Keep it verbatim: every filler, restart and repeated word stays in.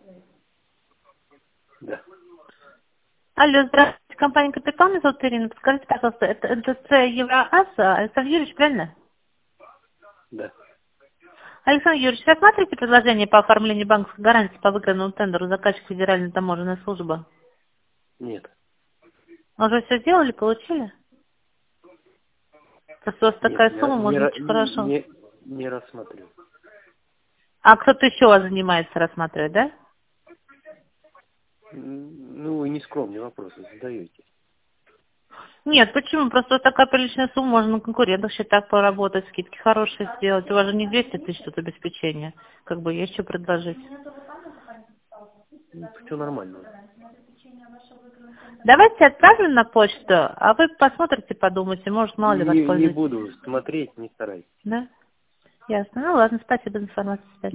Да. Алло, здравствуйте, компания «Капитан», меня зовут Ирина. Подскажите, пожалуйста, это эн тэ цэ Евроаз, Александр Юрьевич, правильно? Да. Александр Юрьевич, рассматриваете предложение по оформлению банковской гарантии по выигранному тендеру заказчик Федеральной таможенной службы? Нет. Уже все сделали, получили? Просто у вас Нет, такая не, сумма, не, может быть, ра- очень хорошо. не, не рассматриваю. А кто-то еще у вас занимается рассматривать, да? М, Ну, вы не скромные вопросы задаете. Нет, почему? Просто вот такая приличная сумма, можно на конкурентах еще так поработать, скидки хорошие сделать. У вас же не двести тысяч тут обеспечения. Как бы есть что предложить. Все нормально. Давайте отправлю на почту, а вы посмотрите, подумайте, может, мало ли Не, не воспользуетесь. буду смотреть, не старайтесь. Да? Ясно. Ну ладно, спасибо за информацию.